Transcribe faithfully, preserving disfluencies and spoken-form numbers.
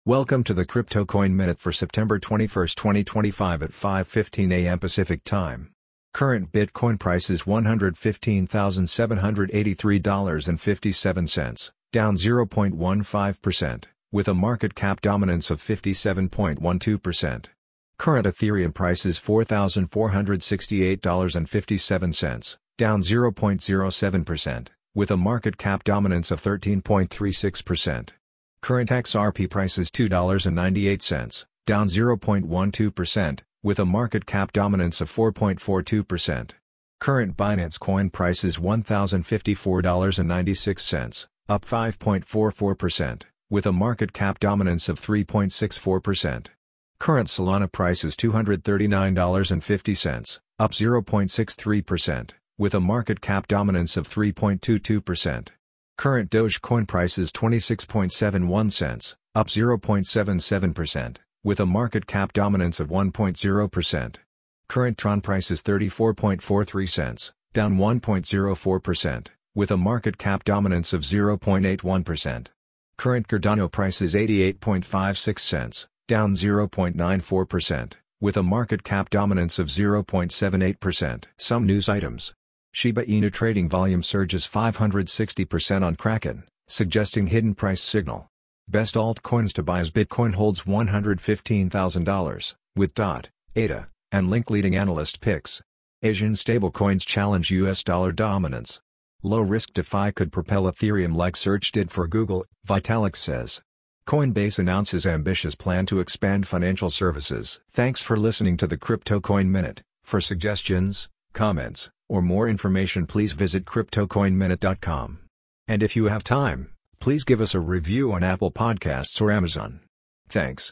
Welcome to the Crypto Coin Minute for September twenty-first, twenty twenty-five at five fifteen a m Pacific Time. Current Bitcoin price is one hundred fifteen thousand seven hundred eighty-three dollars and fifty-seven cents, down zero point one five percent, with a market cap dominance of fifty-seven point one two percent. Current Ethereum price is four thousand four hundred sixty-eight dollars and fifty-seven cents, down zero point zero seven percent, with a market cap dominance of thirteen point three six percent. Current X R P price is two dollars and ninety-eight cents, down zero point one two percent, with a market cap dominance of four point four two percent. Current Binance Coin price is one thousand fifty-four dollars and ninety-six cents, up five point four four percent, with a market cap dominance of three point six four percent. Current Solana price is two hundred thirty-nine dollars and fifty cents, up zero point six three percent, with a market cap dominance of three point two two percent. Current Dogecoin price is twenty-six point seven one cents, up zero point seven seven percent, with a market cap dominance of one point zero percent. Current Tron price is thirty-four point four three cents, down one point zero four percent, with a market cap dominance of zero point eight one percent. Current Cardano price is eighty-eight point five six cents, down zero point nine four percent, with a market cap dominance of zero point seven eight percent. Some news items. Shiba Inu trading volume surges five hundred sixty percent on Kraken, suggesting hidden price signal. Best altcoins to buy as Bitcoin holds one hundred fifteen thousand dollars, with D O T, A D A, and Link leading analyst picks. Asian stablecoins challenge U S dollar dominance. Low-risk DeFi could propel Ethereum like Search did for Google, Vitalik says. Coinbase announces ambitious plan to expand financial services. Thanks for listening to the Crypto Coin Minute. For suggestions, comments, or more information, please visit crypto coin minute dot com. And if you have time, please give us a review on Apple Podcasts or Amazon. Thanks.